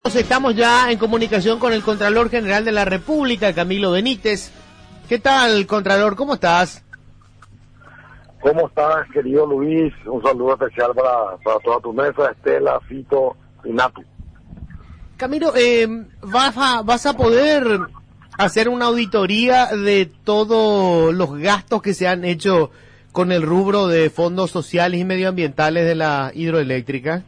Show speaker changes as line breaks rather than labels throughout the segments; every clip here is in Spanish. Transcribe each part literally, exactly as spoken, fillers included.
Estamos ya en comunicación con el Contralor General de la República, Camilo Benítez. ¿Qué tal, Contralor? ¿Cómo estás?
¿Cómo estás, querido Luis? Un saludo especial para, para toda tu mesa, Estela, Fito y Natu.
Camilo, eh, ¿vas a, vas a poder hacer una auditoría de todos los gastos que se han hecho con el rubro de fondos sociales y medioambientales de la hidroeléctrica?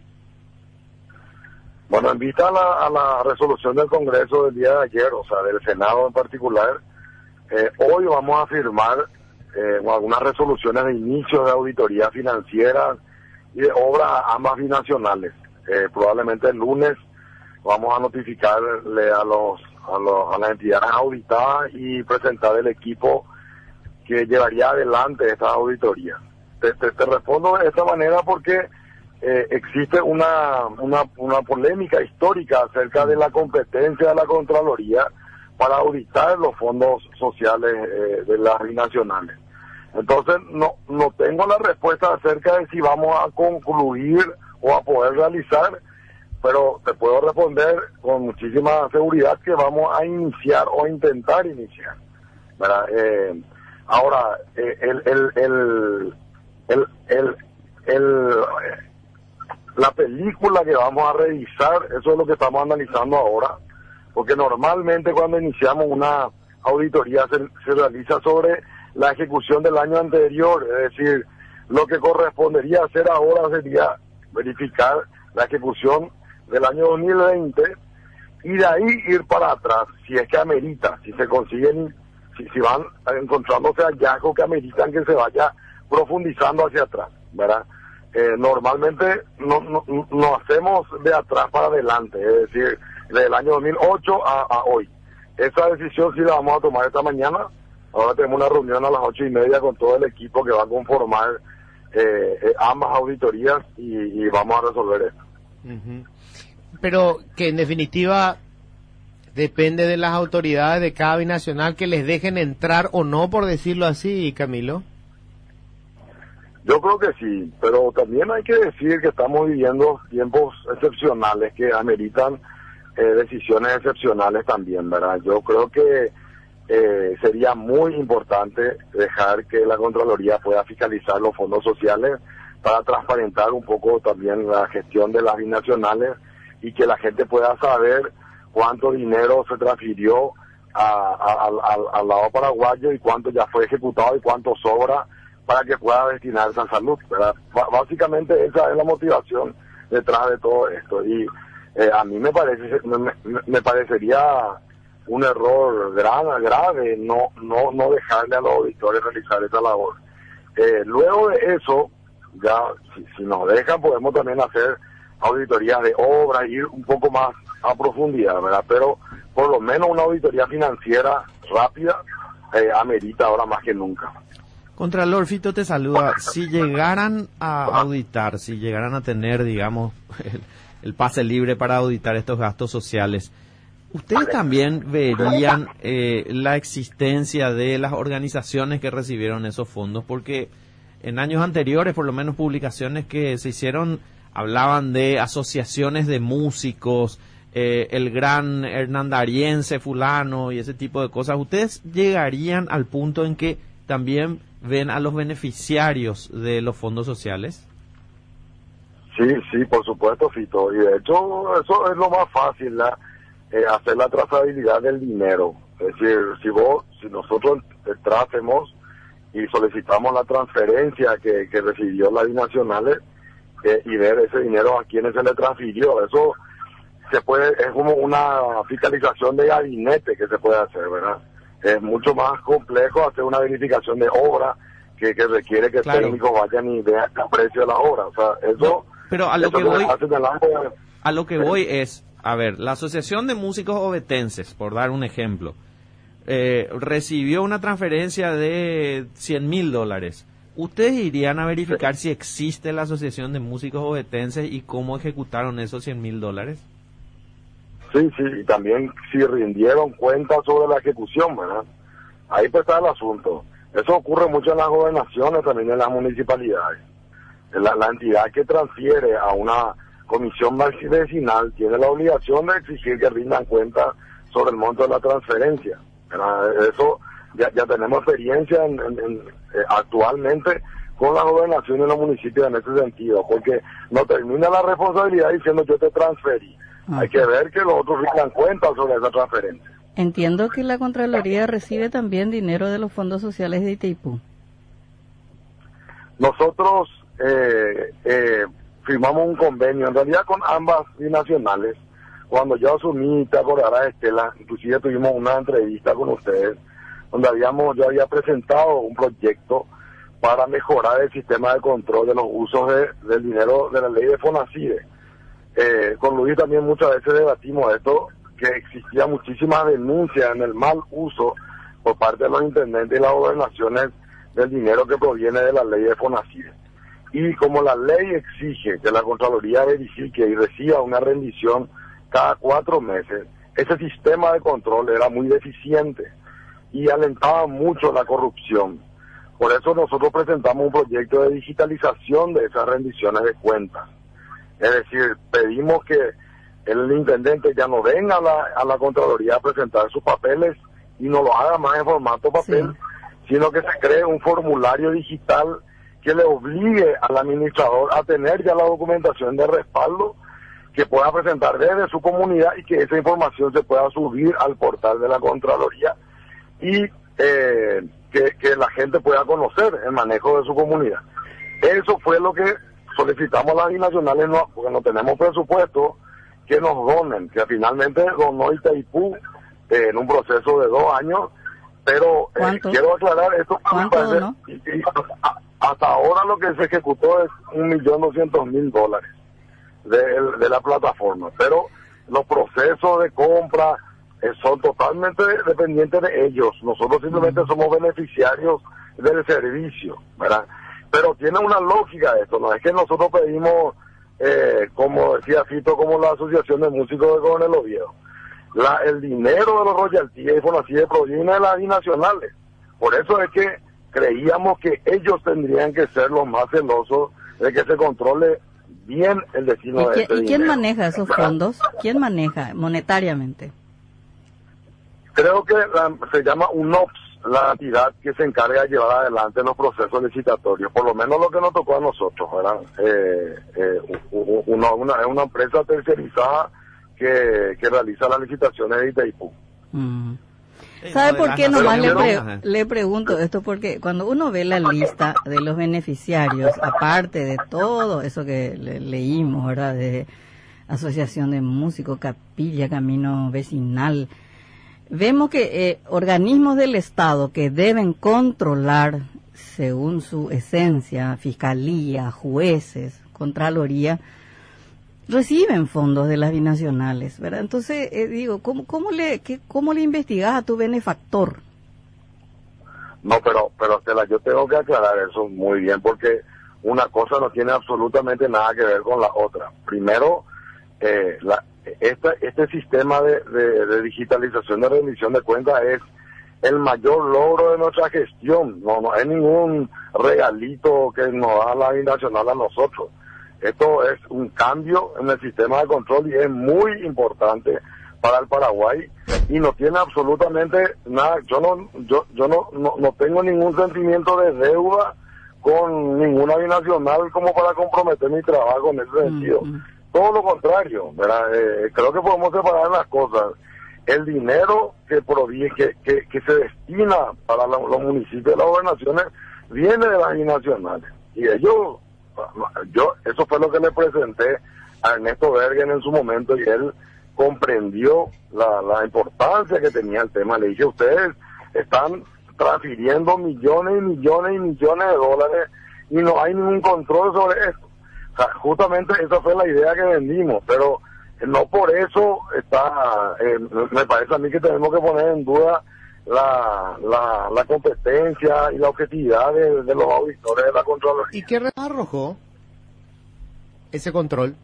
Bueno, en vista a la, a la resolución del Congreso del día de ayer, o sea, del Senado en particular, eh, hoy vamos a firmar eh, algunas resoluciones de inicio de auditoría financiera y de obras ambas binacionales. Eh, probablemente el lunes vamos a notificarle a los, a los a las entidades auditadas y presentar el equipo que llevaría adelante esta auditoría. Te, te, te respondo de esta manera porque Eh, existe una, una una polémica histórica acerca de la competencia de la Contraloría para auditar los fondos sociales eh, de las binacionales. Entonces no no tengo la respuesta acerca de si vamos a concluir o a poder realizar, pero te puedo responder con muchísima seguridad que vamos a iniciar o intentar iniciar, ¿verdad? Eh, ahora, eh, el, el, el, el, el, el, el la película que vamos a revisar, eso es lo que estamos analizando ahora, porque normalmente cuando iniciamos una auditoría se, se realiza sobre la ejecución del año anterior, es decir, lo que correspondería hacer ahora sería verificar la ejecución del año dos mil veinte y de ahí ir para atrás, si es que amerita, si se consiguen, si, si van encontrándose hallazgos que ameritan que se vaya profundizando hacia atrás, ¿verdad? Eh, normalmente no, no, no hacemos de atrás para adelante, es decir, del año dos mil ocho a, a hoy. Esa decisión sí la vamos a tomar esta mañana. Ahora tenemos una reunión a las ocho y media con todo el equipo que va a conformar eh, eh, ambas auditorías y, y vamos a resolver esto.
Uh-huh. Pero que en definitiva depende de las autoridades de cada binacional que les dejen entrar o no, por decirlo así, Camilo.
Yo creo que sí, pero también hay que decir que estamos viviendo tiempos excepcionales que ameritan eh, decisiones excepcionales también, ¿verdad? Yo creo que eh, sería muy importante dejar que la Contraloría pueda fiscalizar los fondos sociales para transparentar un poco también la gestión de las binacionales y que la gente pueda saber cuánto dinero se transfirió a, a, a, al lado paraguayo y cuánto ya fue ejecutado y cuánto sobra para que pueda destinarse a salud, ¿verdad? B- básicamente esa es la motivación detrás de todo esto y eh, a mí me parece me, me parecería un error grave, grave no no no dejarle a los auditores realizar esa labor. Eh, luego de eso, ya si, si nos dejan podemos también hacer auditorías de obra, ir un poco más a profundidad, ¿verdad? Pero por lo menos una auditoría financiera rápida eh, amerita ahora más que nunca.
Contralor, Fito te saluda. Si llegaran a auditar, si llegaran a tener, digamos, el, el pase libre para auditar estos gastos sociales, ¿ustedes también verían eh, la existencia de las organizaciones que recibieron esos fondos? Porque en años anteriores, por lo menos publicaciones que se hicieron, hablaban de asociaciones de músicos, eh, el gran hernandariense fulano y ese tipo de cosas. ¿Ustedes llegarían al punto en que también ven a los beneficiarios de los fondos sociales?
Sí, sí, por supuesto, Fito. Y de hecho, eso es lo más fácil, la, eh, hacer la trazabilidad del dinero. Es decir, si vos, si nosotros tracemos y solicitamos la transferencia que, que recibió la binacional eh, y ver ese dinero a quienes se le transfirió, eso se puede, es como una fiscalización de gabinete que se puede hacer, ¿verdad? Es mucho más complejo hacer una verificación de obra que, que requiere que
Claro.
técnicos vayan y vean el precio de la obra. O sea, eso,
No, pero a lo
eso
que
no
voy,
se hace delante de-
a lo que voy es, a ver, la Asociación de Músicos Ovetenses, por dar un ejemplo, eh, recibió una transferencia de cien mil dólares. ¿Ustedes irían a verificar si existe la Asociación de Músicos Ovetenses y cómo ejecutaron esos cien mil dólares?
Sí, sí, y también si rindieron cuentas sobre la ejecución, ¿verdad? Ahí pues está el asunto. Eso ocurre mucho en las gobernaciones, también en las municipalidades. La, la entidad que transfiere a una comisión vecinal tiene la obligación de exigir que rindan cuenta sobre el monto de la transferencia. Eso ya, ya tenemos experiencia en, en, en, eh, actualmente con la gobernación y los municipios en ese sentido, porque no termina la responsabilidad diciendo yo te transferí. Uh-huh. Hay que ver que los otros rindan cuenta sobre esa transferencia.
Entiendo que la Contraloría recibe también dinero de los fondos sociales de Itaipú.
Nosotros eh, eh, firmamos un convenio, en realidad con ambas binacionales. Cuando yo asumí, te acordarás, Estela, inclusive tuvimos una entrevista con ustedes, donde habíamos, yo había presentado un proyecto para mejorar el sistema de control de los usos de, del dinero de la ley de FONACIDE. Eh, con Luis también muchas veces debatimos esto, que existía muchísimas denuncias en el mal uso por parte de los intendentes y las gobernaciones del dinero que proviene de la ley de FONACIDE. Y como la ley exige que la Contraloría verifique y reciba una rendición cada cuatro meses, ese sistema de control era muy deficiente y alentaba mucho la corrupción. Por eso nosotros presentamos un proyecto de digitalización de esas rendiciones de cuentas. Es decir, pedimos que el intendente ya no venga a la, a la Contraloría a presentar sus papeles y no lo haga más en formato papel, sí. sino que se cree un formulario digital que le obligue al administrador a tener ya la documentación de respaldo que pueda presentar desde su comunidad y que esa información se pueda subir al portal de la Contraloría y eh, que, que la gente pueda conocer el manejo de su comunidad. Eso fue lo que solicitamos a las binacionales, no, porque no tenemos presupuesto, que nos donen, que finalmente donó Itaipú eh, en un proceso de dos años, pero eh, quiero aclarar esto.
¿Cuánto donó?
Y, y hasta, hasta ahora lo que se ejecutó es un millón doscientos mil dólares de, de la plataforma, pero los procesos de compra eh, son totalmente dependientes de ellos. Nosotros simplemente mm. somos beneficiarios del servicio, ¿verdad? Pero tiene una lógica esto, no es que nosotros pedimos, eh, como decía Fito, como la Asociación de Músicos de Coronel Oviedo. La, el dinero de los royalties y FONACIDE proviene de las binacionales. Por eso es que creíamos que ellos tendrían que ser los más celosos de que se controle bien el destino
¿Y
de
quién,
este
¿y quién
dinero.
maneja esos fondos? ¿Quién maneja monetariamente?
Creo que la, se llama UNOPS, la entidad que se encarga de llevar adelante los procesos licitatorios, por lo menos lo que nos tocó a nosotros, ¿verdad? Eh, eh, una, una, es una empresa tercerizada que, que realiza las licitaciones de Itaipú.
Mm. ¿Sabe por qué nomás le, pre le pregunto esto? Porque cuando uno ve la lista de los beneficiarios, aparte de todo eso que le leímos, ¿verdad? De Asociación de Músicos, Capilla, Camino Vecinal, vemos que eh, organismos del Estado que deben controlar, según su esencia, fiscalía, jueces, contraloría, reciben fondos de las binacionales, ¿verdad? Entonces, eh, digo, ¿cómo, cómo le qué, cómo le investigas a tu benefactor?
No, pero, pero Estela, yo tengo que aclarar eso muy bien, porque una cosa no tiene absolutamente nada que ver con la otra. Primero, eh, la, esta, este sistema de, de, de digitalización de rendición de cuentas es el mayor logro de nuestra gestión. No, no es ningún regalito que nos da la binacional a nosotros. Esto es un cambio en el sistema de control y es muy importante para el Paraguay y no tiene absolutamente nada. Yo no yo yo no, no, no tengo ningún sentimiento de deuda con ninguna binacional como para comprometer mi trabajo en ese sentido. Mm-hmm. Todo lo contrario, ¿verdad? Eh, creo que podemos separar las cosas. El dinero que proviene, que, que, que se destina para la, los municipios y las gobernaciones viene de las binacionales y ellos. Yo, eso fue lo que le presenté a Ernesto Bergen en su momento y él comprendió la, la importancia que tenía el tema. Le dije, ustedes están transfiriendo millones y millones y millones de dólares y no hay ningún control sobre esto. O sea, justamente esa fue la idea que vendimos, pero no por eso está, eh, me parece a mí que tenemos que poner en duda La, la, la competencia y la objetividad de, de los auditores de la Contraloría.
¿Y qué arrojó ese control?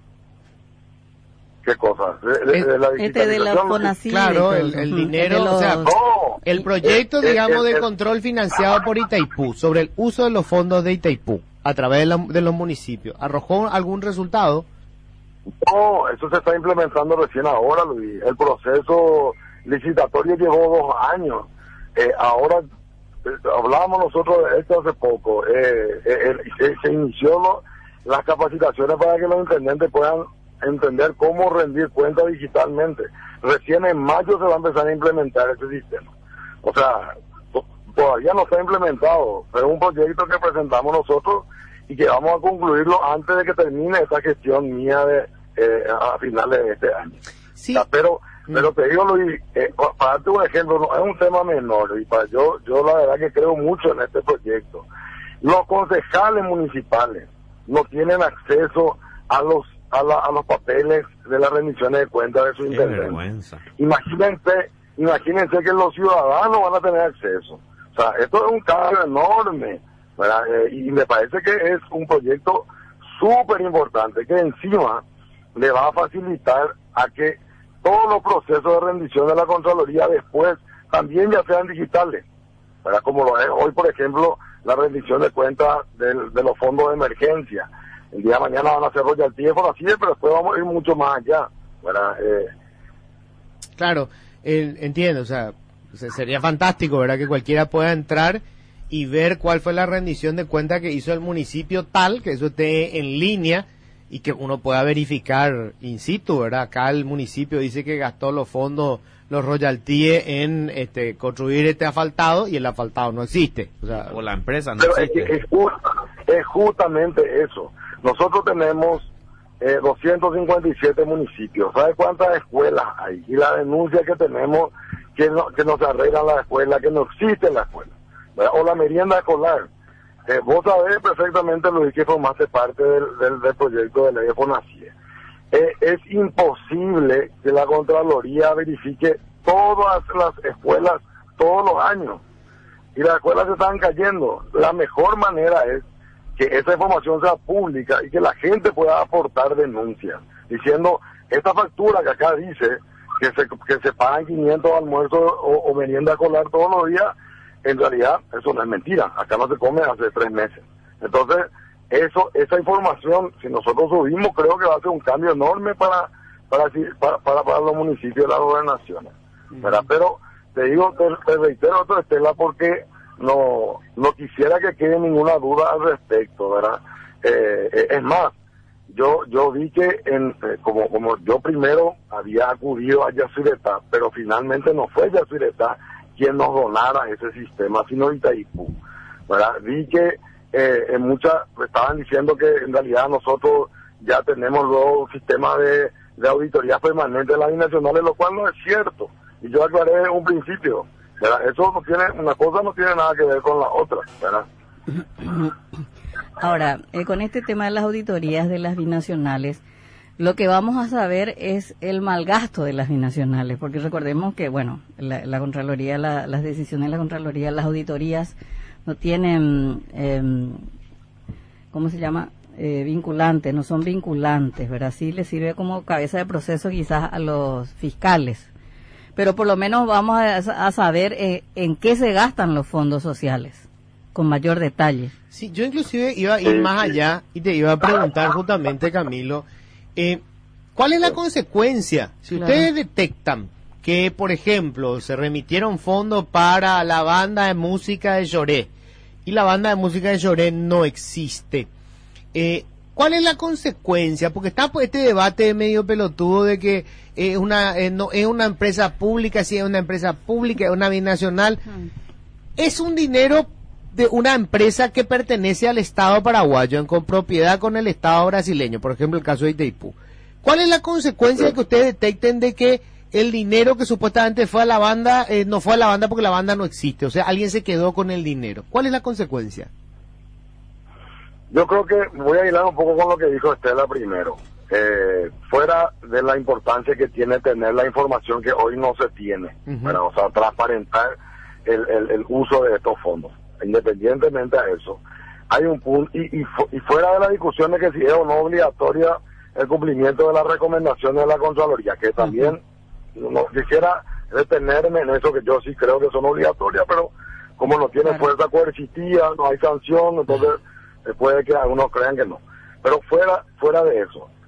¿Qué cosa? De, de, de la
este de la FONACIDE.
Claro, el, el dinero, los... o sea, no, el proyecto, el, digamos, el, el, de control financiado por Itaipú sobre el uso de los fondos de Itaipú a través de, la, de los municipios, ¿arrojó algún resultado?
No, eso se está implementando recién ahora, Luis. El proceso licitatorio llevó dos años. Eh, ahora, eh, hablábamos nosotros de esto hace poco. Eh, eh, eh, se inició lo, las capacitaciones para que los intendentes puedan entender cómo rendir cuentas digitalmente. Recién en mayo se va a empezar a implementar ese sistema. O sea, to- todavía no está implementado. Es un proyecto que presentamos nosotros y que vamos a concluirlo antes de que termine esta gestión mía de eh, a finales de este año.
Sí.
O sea, pero pero te digo, Luis, eh, para darte un ejemplo, no es un tema menor, y para yo yo la verdad que creo mucho en este proyecto. Los concejales municipales no tienen acceso a los a, la, a los papeles de las rendiciones de cuentas de su
Qué
intendente.
vergüenza.
Imagínense, imagínense que los ciudadanos van a tener acceso. O sea, esto es un cambio enorme, ¿verdad? Eh, y me parece que es un proyecto súper importante que encima le va a facilitar a que todos los procesos de rendición de la Contraloría después también ya sean digitales, ¿verdad? Como lo es hoy, por ejemplo, la rendición de cuentas del, de los fondos de emergencia. El día de mañana van a hacer royalties por así, pero después vamos a ir mucho más allá, ¿verdad? Eh,
Claro, eh, entiendo, o sea, se- sería fantástico, ¿verdad? Que cualquiera pueda entrar y ver cuál fue la rendición de cuenta que hizo el municipio tal, que eso esté en línea y que uno pueda verificar in situ, ¿verdad? Acá el municipio dice que gastó los fondos, los royalties en este construir este asfaltado y el asfaltado no existe. O sea,
O la empresa no
pero es, que
existe.
es, ju- es justamente eso. Nosotros tenemos eh, doscientos cincuenta y siete municipios. ¿Sabe cuántas escuelas hay? Y la denuncia que tenemos que no, que no se arreglan las escuelas, que no existe la escuela, ¿verdad? O la merienda escolar. Eh, vos sabés perfectamente, Luis, que formaste parte del, del, del proyecto de ley de FONACIE. Eh, es imposible que la Contraloría verifique todas las escuelas todos los años. Y las escuelas se están cayendo. La mejor manera es que esa información sea pública y que la gente pueda aportar denuncias, diciendo, esta factura que acá dice que se, que se pagan quinientos almuerzos o, o merienda escolar todos los días, en realidad eso no es mentira, acá no se come hace tres meses. Entonces, eso esa información, si nosotros subimos, creo que va a ser un cambio enorme para para para, para, para los municipios de las gobernaciones, ¿verdad? Pero te digo, te, te reitero esto, Estela, porque no no quisiera que quede ninguna duda al respecto, ¿verdad? Eh, eh, es más, yo yo vi que en eh, como como yo primero había acudido a Yacyretá, pero finalmente no fue Yacyretá quien nos donara ese sistema, sino Itaipú, ¿verdad? Vi que eh, en muchas estaban diciendo que en realidad nosotros ya tenemos luego un sistema de, de auditoría permanente de las binacionales, lo cual no es cierto. Y yo aclaré en un principio, ¿verdad? Eso no tiene, una cosa no tiene nada que ver con la otra, ¿verdad?
Ahora, eh, con este tema de las auditorías de las binacionales, lo que vamos a saber es el malgasto de las binacionales, porque recordemos que, bueno, la, la Contraloría, la, las decisiones de la Contraloría, las auditorías no tienen, eh, ¿cómo se llama? Eh, vinculantes, no son vinculantes, ¿verdad? Sí les sirve como cabeza de proceso quizás a los fiscales, pero por lo menos vamos a, a saber eh, en qué se gastan los fondos sociales, con mayor detalle.
sí, yo inclusive iba a ir
Sí,
más
sí.
allá y te iba a preguntar justamente, Camilo, eh, ¿cuál es la consecuencia? Si
Claro.
ustedes detectan que, por ejemplo, se remitieron fondos para la banda de música de Lloré y la banda de música de Lloré no existe, eh, ¿cuál es la consecuencia? Porque está pues, este debate medio pelotudo de que es una eh, no es una empresa pública, si es una empresa pública, es una binacional, es un dinero de una empresa que pertenece al Estado paraguayo en copropiedad con el Estado brasileño, por ejemplo el caso de Itaipú. ¿Cuál es la consecuencia de que ustedes detecten de que el dinero que supuestamente fue a la banda eh, no fue a la banda porque la banda no existe? O sea, alguien se quedó con el dinero. ¿Cuál es la consecuencia?
Yo creo que voy a hilar un poco con lo que dijo Estela primero. Eh, fuera de la importancia que tiene tener la información que hoy no se tiene,
Ujú.
¿verdad? O sea, transparentar el, el, el uso de estos fondos. Independientemente de eso, hay un punto, y, y, fu- y fuera de la discusión de que si es o no obligatoria el cumplimiento de las recomendaciones de la Contraloría, que también no quisiera detenerme en eso, que yo sí creo que son obligatorias, pero como no tiene
Claro.
fuerza coercitiva, no hay sanción, entonces eh, puede que algunos crean que no. Pero fuera fuera de eso,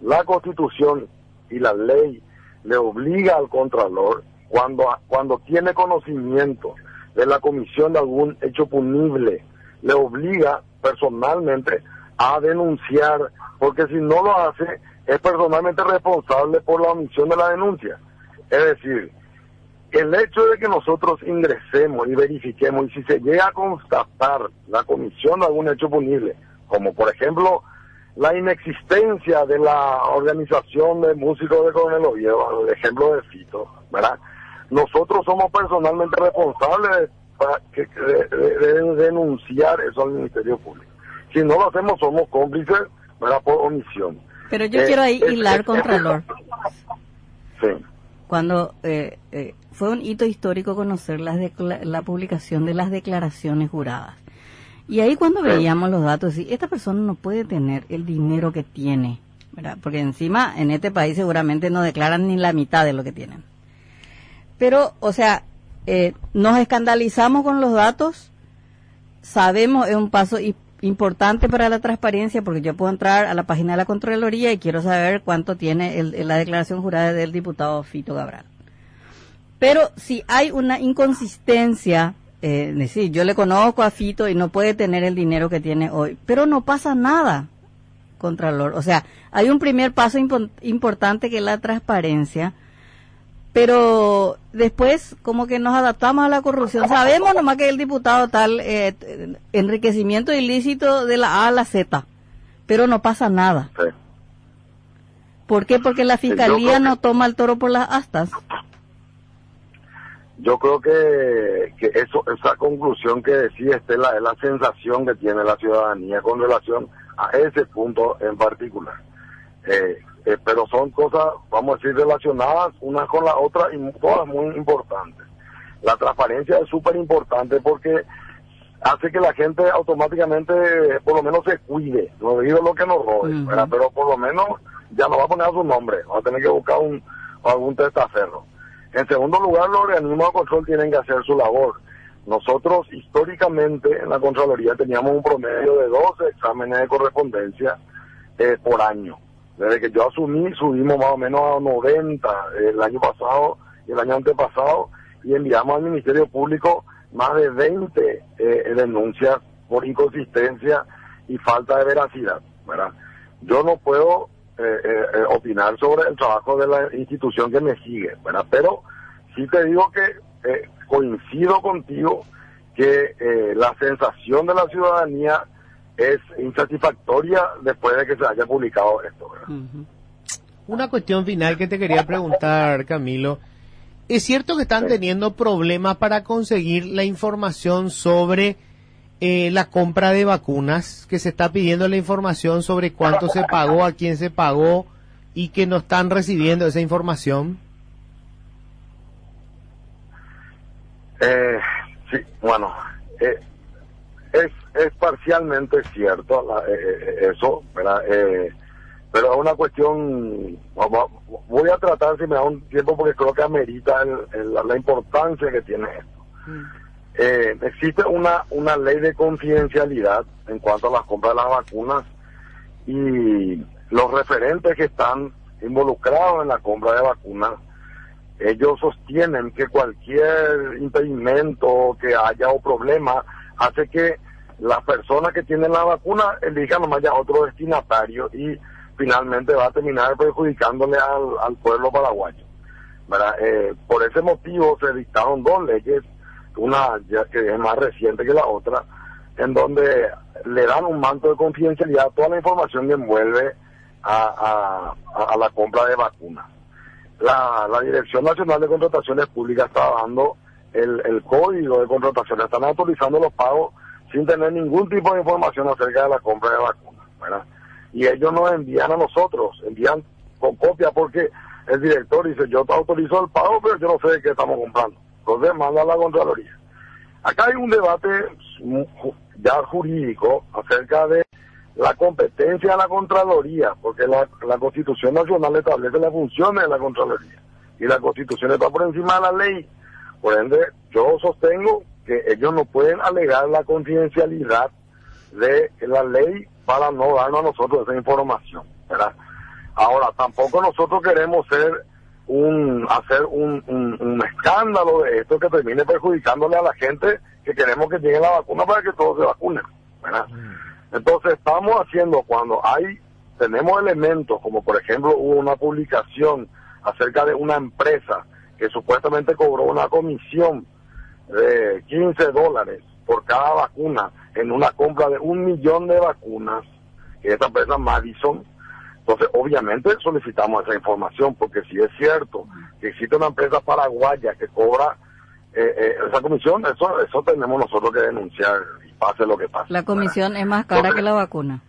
la Constitución y la ley le obliga al Contralor, cuando, cuando tiene conocimiento de la comisión de algún hecho punible, le obliga personalmente a denunciar, porque si no lo hace, es personalmente responsable por la omisión de la denuncia. Es decir, el hecho de que nosotros ingresemos y verifiquemos, y si se llega a constatar la comisión de algún hecho punible, como por ejemplo la inexistencia de la organización de músicos de Coronel Oviedo, el ejemplo de Fito, ¿verdad? Nosotros somos personalmente responsables de, de, de, de denunciar eso al Ministerio Público. Si no lo hacemos, somos cómplices, ¿verdad?, por omisión.
Pero yo eh, quiero ahí es, hilar, es, Contralor.
Sí.
Cuando eh, eh, fue un hito histórico conocer las la publicación de las declaraciones juradas. Y ahí cuando veíamos los datos, sí, esta persona no puede tener el dinero que tiene, ¿verdad? Porque encima en este país seguramente no declaran ni la mitad de lo que tienen. Pero, o sea, eh, nos escandalizamos con los datos, sabemos, es un paso importante para la transparencia, porque yo puedo entrar a la página de la Contraloría y quiero saber cuánto tiene el, la declaración jurada del diputado Fito Cabral. Pero si hay una inconsistencia, eh, decir, yo le conozco a Fito y no puede tener el dinero que tiene hoy, pero no pasa nada, Contralor. O sea, hay un primer paso impo- importante que es la transparencia, pero después como que nos adaptamos a la corrupción. Sabemos nomás que el diputado tal, eh, enriquecimiento ilícito de la A a la Z, pero no pasa nada.
Sí.
¿Por qué? Porque la fiscalía no toma el toro por las astas.
Yo creo que, que eso, esa conclusión que decía Estela es la sensación que tiene la ciudadanía con relación a ese punto en particular. Eh, Eh, pero son cosas, vamos a decir, relacionadas una con la otra y todas muy importantes. La transparencia es súper importante porque hace que la gente automáticamente, por lo menos, se cuide, no digo lo que nos rode, uh-huh. ¿verdad? Pero por lo menos ya no va a poner a su nombre, va a tener que buscar un algún testaferro. En segundo lugar, los organismos de control tienen que hacer su labor. Nosotros, históricamente, en la Contraloría teníamos un promedio de doce exámenes de correspondencia eh, por año. Desde que yo asumí, subimos más o menos a noventa el año pasado y el año antepasado, y enviamos al Ministerio Público más de veinte eh, denuncias por inconsistencia y falta de veracidad, ¿verdad? Yo no puedo eh, eh, opinar sobre el trabajo de la institución que me sigue, ¿verdad? Pero sí te digo que eh, coincido contigo que eh, la sensación de la ciudadanía es insatisfactoria después de que se haya publicado esto, ¿verdad?
Uh-huh. Una cuestión final que te quería preguntar, Camilo. ¿Es cierto que están sí. teniendo problemas para conseguir la información sobre eh, la compra de vacunas? Que se está pidiendo la información sobre cuánto se pagó, a quién se pagó, y que no están recibiendo esa información.
Eh, sí, bueno, eh, es es parcialmente cierto la, eh, eso, ¿verdad? Eh, pero es una cuestión, voy a tratar, si me da un tiempo, porque creo que amerita el, el, la importancia que tiene esto. Mm. Eh, existe una una ley de confidencialidad en cuanto a las compras de las vacunas, y los referentes que están involucrados en la compra de vacunas, ellos sostienen que cualquier impedimento que haya o problema hace que las personas que tienen la vacuna elijan nomás ya otro destinatario y finalmente va a terminar perjudicándole al, al pueblo paraguayo, ¿verdad? Eh, por ese motivo se dictaron dos leyes, una ya que es más reciente que la otra, en donde le dan un manto de confidencialidad a toda la información que envuelve a, a, a la compra de vacunas. La, la Dirección Nacional de Contrataciones Públicas está dando el, el código de contrataciones, están autorizando los pagos sin tener ningún tipo de información acerca de la compra de vacunas, ¿verdad? Y ellos nos envían a nosotros, envían con copia, porque el director dice, yo te autorizo el pago, pero yo no sé de qué estamos comprando. Entonces manda a la Contraloría. Acá hay un debate ya jurídico acerca de la competencia de la Contraloría, porque la, la Constitución Nacional establece las funciones de la Contraloría, y la Constitución está por encima de la ley. Por ende, yo sostengo que ellos no pueden alegar la confidencialidad de la ley para no darnos a nosotros esa información, ¿verdad? Ahora, tampoco nosotros queremos ser un hacer un, un, un escándalo de esto que termine perjudicándole a la gente que queremos que llegue la vacuna para que todos se vacunen, ¿verdad? Mm. Entonces, estamos haciendo cuando hay, tenemos elementos, como por ejemplo hubo una publicación acerca de una empresa que supuestamente cobró una comisión de quince dólares por cada vacuna en una compra de un millón de vacunas, que es esta empresa Madison. Entonces, obviamente solicitamos esa información, porque si es cierto que existe una empresa paraguaya que cobra eh, eh, esa comisión, eso eso tenemos nosotros que denunciar, y pase lo que pase.
La comisión es más cara Entonces, que la vacuna.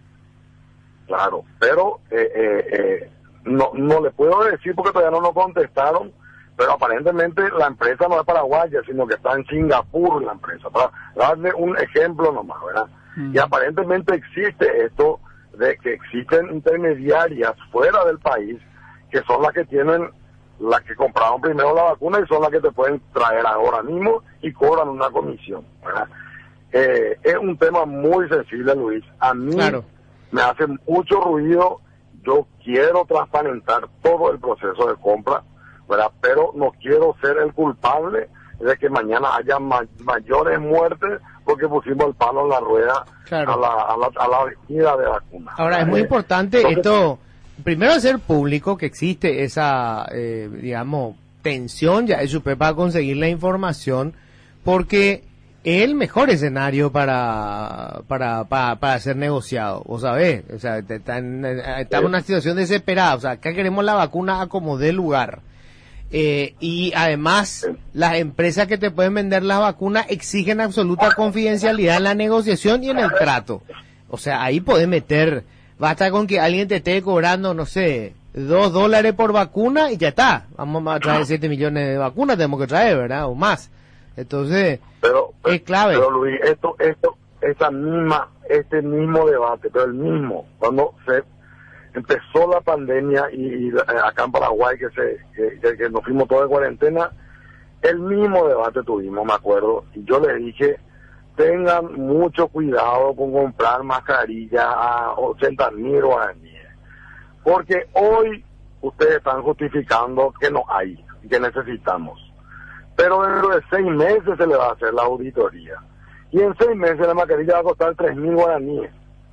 Claro, pero eh, eh, eh, no no le puedo decir porque todavía no nos contestaron, pero aparentemente la empresa no es paraguaya, sino que está en Singapur la empresa, para darle un ejemplo nomás, ¿verdad? Mm. Y aparentemente existe esto de que existen intermediarias fuera del país que son las que tienen, las que compraron primero la vacuna y son las que te pueden traer ahora mismo y cobran una comisión, ¿verdad? Eh, es un tema muy sensible, Luis. A mí claro. me hace mucho ruido. Yo quiero transparentar todo el proceso de compra, ¿verdad? Pero no quiero ser el culpable de que mañana haya ma- mayores muertes porque pusimos el palo en la rueda claro. a la a la, a la venida de vacunas.
Ahora, es muy eh, importante entonces, esto, primero hacer público que existe esa, eh, digamos, tensión ya de Supe para conseguir la información, porque es el mejor escenario para para para, para ser negociado, ¿vos sabés? O sea, están, estamos en una situación desesperada, o sea, acá queremos la vacuna a como dé lugar. Eh, y además, las empresas que te pueden vender las vacunas exigen absoluta confidencialidad en la negociación y en el trato. O sea, ahí podés meter, basta con que alguien te esté cobrando, no sé, dos dólares por vacuna y ya está. Vamos a traer siete millones de vacunas, tenemos que traer, ¿verdad? O más. Entonces,
pero,
es clave.
Pero Luis, esto, esto, esa misma, este mismo debate, pero el mismo, cuando se empezó la pandemia y, y acá en Paraguay que se que, que, que nos fuimos todos de cuarentena, el mismo debate tuvimos, me acuerdo, y yo les dije, tengan mucho cuidado con comprar mascarillas a ochenta mil guaraníes, porque hoy ustedes están justificando que no hay, que necesitamos, pero dentro de seis meses se le va a hacer la auditoría, y en seis meses la mascarilla va a costar tres mil guaraníes.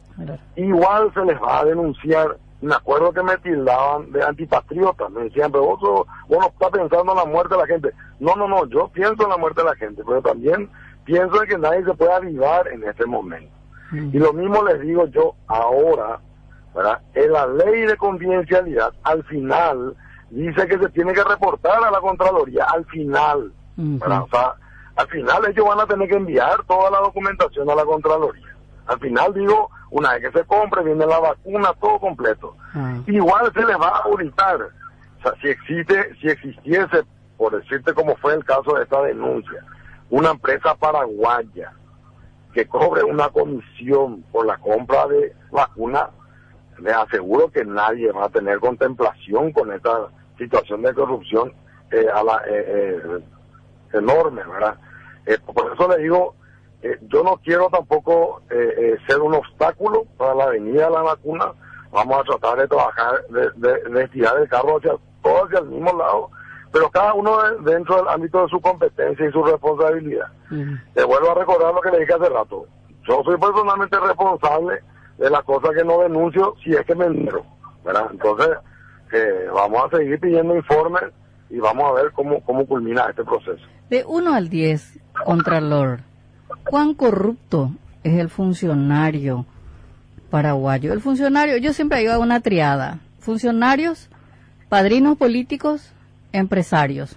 Igual se les va a denunciar. Me acuerdo que me tildaban de antipatriotas, me decían, pero vos, vos no estás pensando en la muerte de la gente. No, no, no, yo pienso en la muerte de la gente, pero también pienso en que nadie se puede avivar en este momento. Mm. Y lo mismo les digo yo ahora, ¿verdad? En la ley de confidencialidad, al final, dice que se tiene que reportar a la Contraloría, al final, mm-hmm. ¿verdad? O sea, al final ellos van a tener que enviar toda la documentación a la Contraloría. Al final, digo, una vez que se compre, viene la vacuna, todo completo. Uh-huh. Igual se les va a auditar. O sea, si existe, si existiese, por decirte como fue el caso de esta denuncia, una empresa paraguaya que cobre una comisión por la compra de vacuna, les aseguro que nadie va a tener contemplación con esta situación de corrupción eh, a la, eh, eh, enorme, ¿verdad? Eh, por eso le digo, Eh, yo no quiero tampoco eh, eh, ser un obstáculo para la venida de la vacuna. Vamos a tratar de trabajar, de, de, de estirar el carro hacia todos hacia el mismo lado, pero cada uno de, dentro del ámbito de su competencia y su responsabilidad. Uh-huh. Te vuelvo a recordar lo que le dije hace rato. Yo soy personalmente responsable de las cosas que no denuncio si es que me entero, ¿verdad? Entonces, eh, vamos a seguir pidiendo informes y vamos a ver cómo, cómo culmina este proceso.
De uno al diez, Contralor, ¿cuán corrupto es el funcionario paraguayo? El funcionario, yo siempre digo una triada: funcionarios, padrinos políticos, empresarios,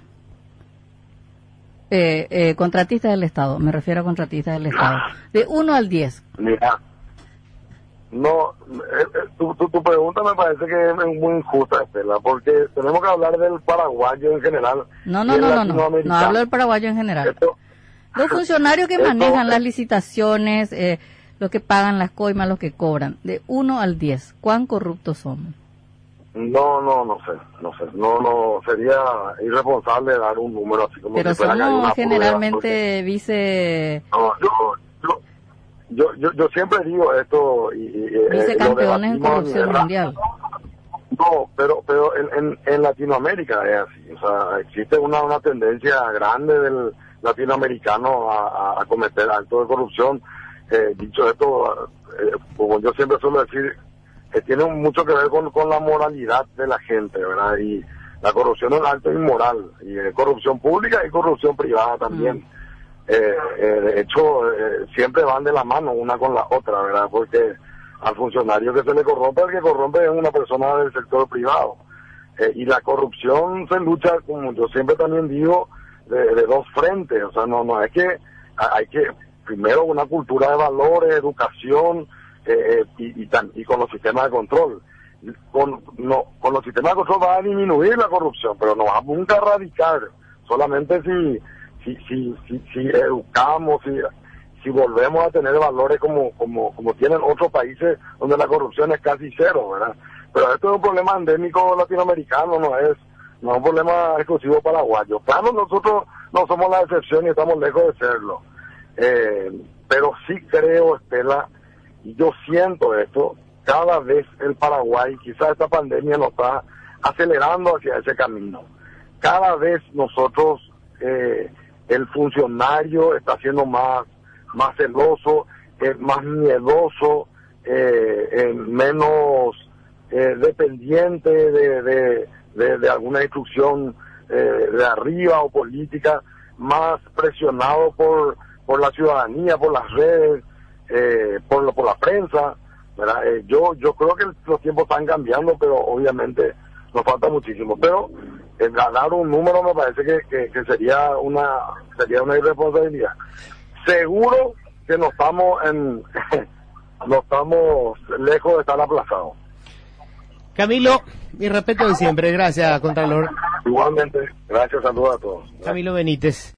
eh, eh, contratistas del Estado, me refiero a contratistas del Estado. De uno al diez.
Mira, no, eh, eh, tu, tu, tu pregunta me parece que es muy injusta, Estela, porque tenemos que hablar del paraguayo en general.
No, no, no, no, no, no hablo del paraguayo en general. Esto, Los funcionarios que manejan las licitaciones, eh, los que pagan las coimas, los que cobran, de uno al diez, ¿cuán corruptos son?
No, no, no sé, no sé, no, no, sería irresponsable dar un número así como...
Pero somos generalmente porque... vice...
No, yo, yo, yo, yo, yo siempre digo esto y... y
vicecampeones en corrupción mundial.
No, pero pero en, en, en Latinoamérica es así. O sea, existe una, una tendencia grande del latinoamericano a, a cometer actos de corrupción. Eh, dicho esto, eh, como yo siempre suelo decir, eh, tiene mucho que ver con, con la moralidad de la gente, ¿verdad? Y la corrupción es un acto inmoral, y eh, corrupción pública y corrupción privada también. Mm. Eh, eh, de hecho, eh, siempre van de la mano una con la otra, ¿verdad? Porque al funcionario que se le corrompe, el que corrompe es una persona del sector privado. Eh, y la corrupción se lucha, como yo siempre también digo, de, de dos frentes. O sea, no, no es que hay que, primero, una cultura de valores, educación, eh, y, y, tan, y con los sistemas de control. Con, no, con los sistemas de control va a disminuir la corrupción, pero no va nunca a erradicar. Solamente si, si, si, si, si educamos, si, si volvemos a tener valores como, como, como tienen otros países donde la corrupción es casi cero, ¿verdad? Pero esto es un problema endémico latinoamericano, no es, no es un problema exclusivo paraguayo. Claro, nosotros no somos la excepción y estamos lejos de serlo. Eh, pero sí creo, Estela, y yo siento esto, cada vez el Paraguay, quizás esta pandemia nos está acelerando hacia ese camino. Cada vez nosotros, eh, el funcionario está siendo más, más celoso, eh, más miedoso, eh, eh, menos eh, dependiente de, de, de, de alguna instrucción eh, de arriba o política, más presionado por por la ciudadanía, por las redes, eh, por, por la prensa, ¿verdad? Eh, yo yo creo que los tiempos están cambiando, pero obviamente nos falta muchísimo. Pero eh, ganar un número me parece que, que, que sería una sería una irresponsabilidad. Seguro que no estamos en no estamos lejos de estar aplazados.
Camilo, mi respeto de siempre. Gracias, Contralor.
Igualmente, gracias, saludos a todos.
Camilo Benítez.